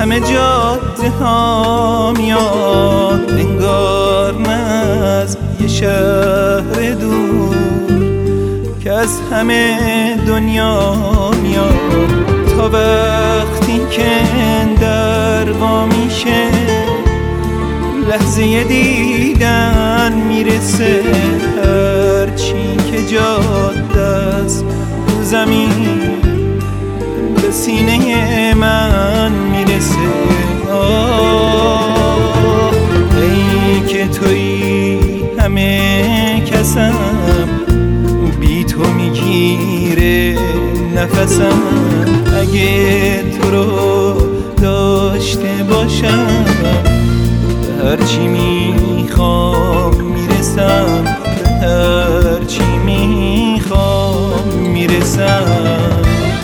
همه جاده ها میاد، انگار نه از یه شهر دور که از همه دنیا میاد. تا وقتی که در وا میشه لحظه دیدن میرسه، هرچی که جاده است رو زمین به سینه من میرسه. ای که تویی همه کسم، بی تو میگیره نفسم. اگه تو رو داشته باشم هرچی میخوام میرسم، هرچی میخوام میرسم.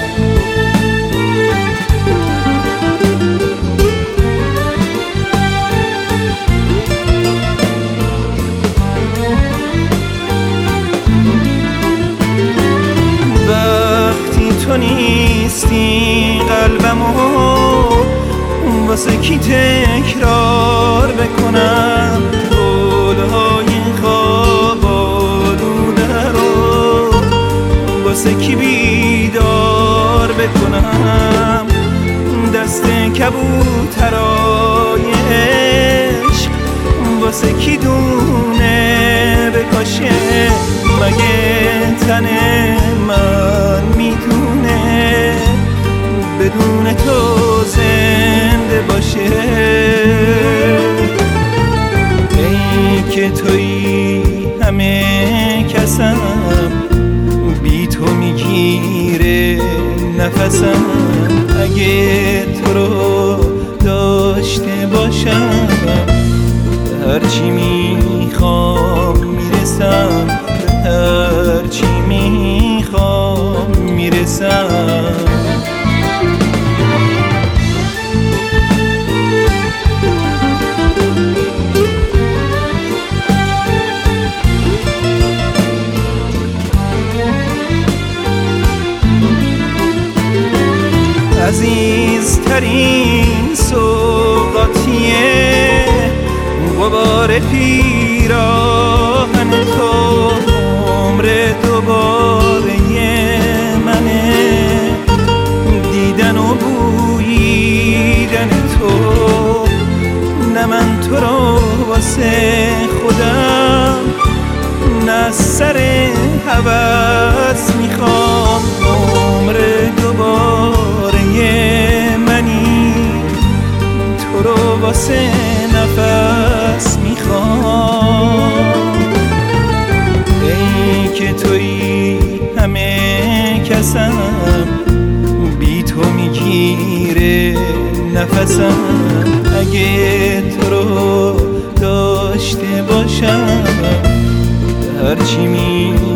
وقتی تو نیستی قلبمو واسه کی تکرار بکنم، قولهای خواب آلوده رو واسه کی بیدار بکنم، دست کبوترای عشق واسه کی دونه بکشه. مگه تن من میتونه بدون تو زنده باشه؟ ای که تویی همه کسم، بی تو میگیره نفسم. اگه تو رو داشته باشم هرچی میخوام میرسم، هرچی میخوام میرسم. عزیزترین سوغاتیه غبار پیراهن تو، عمر دوباره منه دیدن و بوییدن تو. نه من تو رو واسه خودم نه از سر هوس میخوام، عمر دوباره منی تو رو واسه نفس میخوام. ای که تویی همه کسم، بی تو میگیره نفسم. اگه تو رو داشته باشم هرچی